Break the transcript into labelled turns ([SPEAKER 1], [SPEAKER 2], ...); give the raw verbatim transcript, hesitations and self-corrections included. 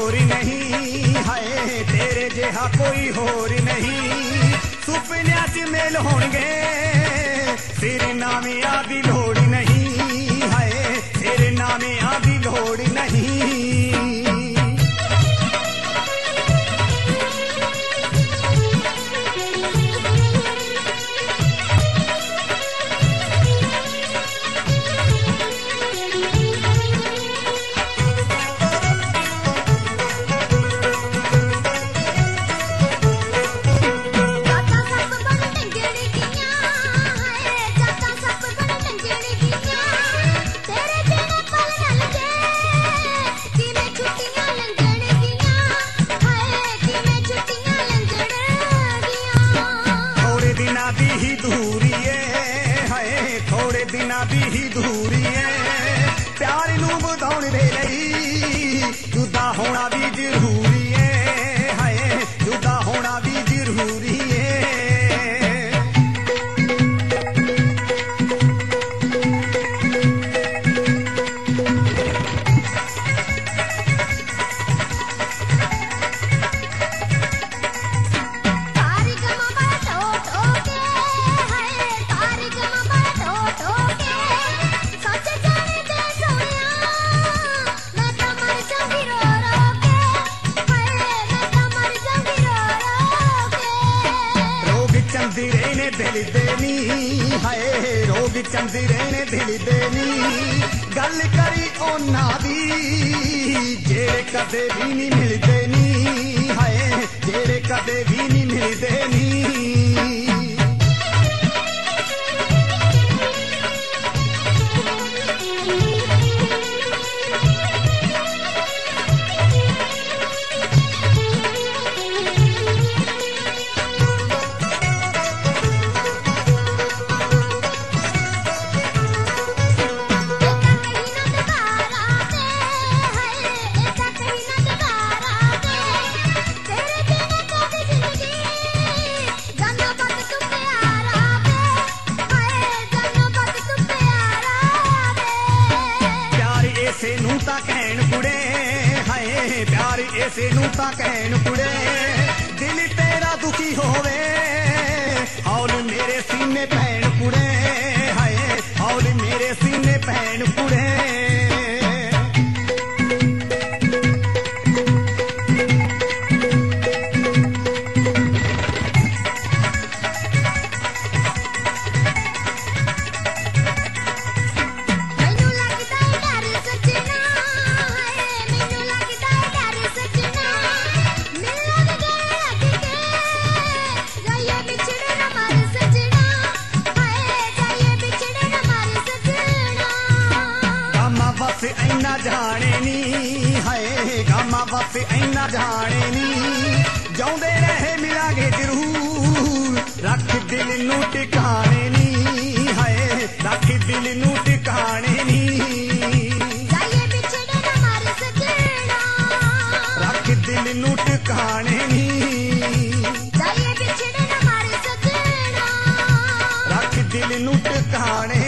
[SPEAKER 1] होर नहीं हाय तेरे जिहा कोई होर नहीं सुपनिया च मेल होणगे तेरे नामे आदी लोड़ नहीं हाय तेरे नामे आदी लोड़ नहीं दिना दी ही दूरी है प्यार नूं वधाउण दे लई जुदा होना भी जरूरी है हाय जुदा होना भी जरूरी है चंदिरे ने दिल देनी हाय रोग चंदिरे ने दिल देनी गल करी ओना दी जेड़े कदे भी नहीं मिलदे नी हाय जेड़े कदे भी नहीं मिलदे नी ऐसे नूं तां कहण कुड़े दिल तेरा दुखी होवे हौल मेरे सीने पैण कुड़े हाय हौल मेरे सीने पैण कुड़े ऐना जाने नी हाय गामा बस ऐना जाने नी जाउंदे रहे मिलांगे जरूर रख दिल नूं टिकाने नी हाय रख दिल नूं टिकाने नी जाइए बिछड़े ना मारे सजना रख दिल नूं टिकाने नी जाइए बिछड़े ना मारे सजना रख दिल नूं टिकाने